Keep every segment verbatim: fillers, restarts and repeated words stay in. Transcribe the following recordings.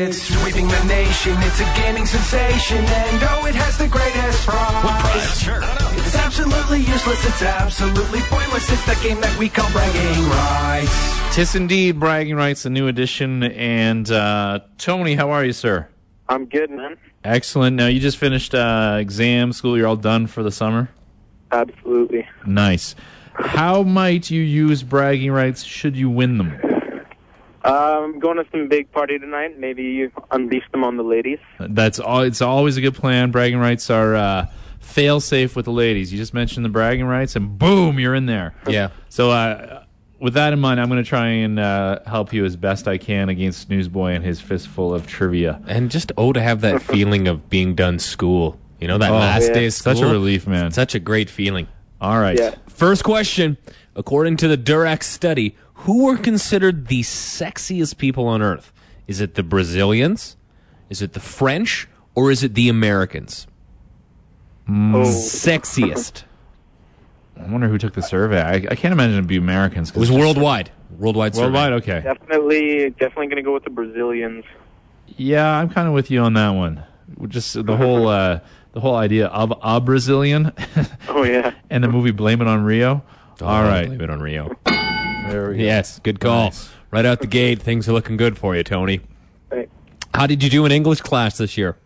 It's sweeping the nation. It's a gaming sensation, and oh, it has the greatest prize. What prize? Sure. It's absolutely useless. It's absolutely pointless. It's that game that we call bragging rights. Tis indeed bragging rights, a new edition. And uh, Tony, how are you, sir? I'm good, man. Excellent. Now, you just finished uh, exam school. You're all done for the summer? Absolutely. Nice. How might you use bragging rights should you win them? Uh, I'm going to some big party tonight. Maybe you unleash them on the ladies. That's all. It's always a good plan. Bragging rights are uh, fail-safe with the ladies. You just mention the bragging rights, and boom, you're in there. Yeah. So uh, with that in mind, I'm going to try and uh, help you as best I can against Newsboy and his fistful of trivia. And just, oh, to have that feeling of being done school. You know, that Oh, last yeah. day of school. Such a relief, man. Such a great feeling. All right. Yeah. First question. According to the Durax study, who are considered the sexiest people on Earth? Is it the Brazilians? Is it the French? Or is it the Americans? Oh, Sexiest. I wonder who took the survey. I, I can't imagine it'd be Americans. It was worldwide. Worldwide survey. Worldwide, okay. definitely, definitely going to go with the Brazilians. Yeah, I'm kind of with you on that one. Just the whole uh, the whole idea of a Brazilian Oh yeah. and the movie Blame It on Rio. Oh, All right. Blame it on Rio. There we go. Yes, good call. Nice. Right out the gate, things are looking good for you, Tony. Right. How did you do in English class this year?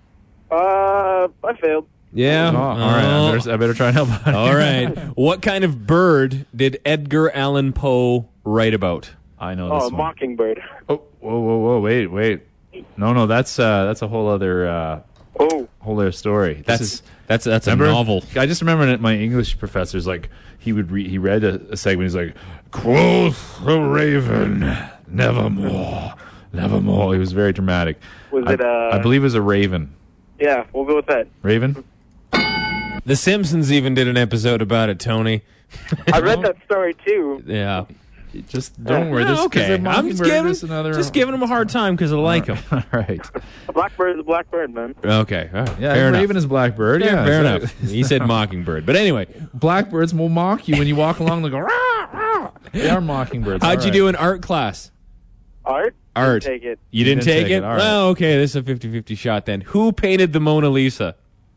Uh, I failed. Yeah. Oh, all right. I better, I better try and help out. All right. What kind of bird did Edgar Allan Poe write about? I know Oh, this a one. mockingbird. Oh, whoa, whoa, whoa! Wait, wait. No, no, that's uh, that's a whole other uh, Oh, whole other story. This That's is, that's that's a remember? novel. I just remember that my English professor's like he would read. He read a, a segment. He's like, "Quoth the raven, nevermore, nevermore." He was very dramatic. Was I, it, uh... I believe it was a raven. yeah, we'll go with that. Raven. The Simpsons even did an episode about it, Tony. I read that story too. Yeah. Just don't worry. No, This, okay. I'm just Mockingbird giving, is another. just giving him a hard time because I like him. All right. A blackbird is a blackbird, man. Okay. All right. Yeah, fair Raven enough. is blackbird. Yeah, Yeah, fair so- enough. He said mockingbird. But anyway, Blackbirds will mock you when you walk along. They go. Rah, rah. They are mockingbirds. how'd All you right. do in art class? Art? Art. Take it. You didn't, didn't take, take it? it, all right. Well, okay. This is a fifty-fifty shot then. Who painted the Mona Lisa?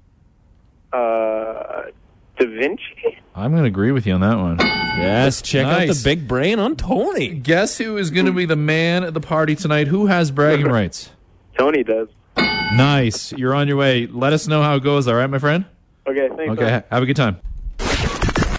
Uh, Da Vinci? I'm going to agree with you on that one. Yes, check out Nice. the big brain on Tony. Guess who is going to be the man at the party tonight? Who has bragging rights? Tony does. Nice. You're on your way. Let us know how it goes, all right, my friend? Okay, thanks. Okay, man. ha- have a good time.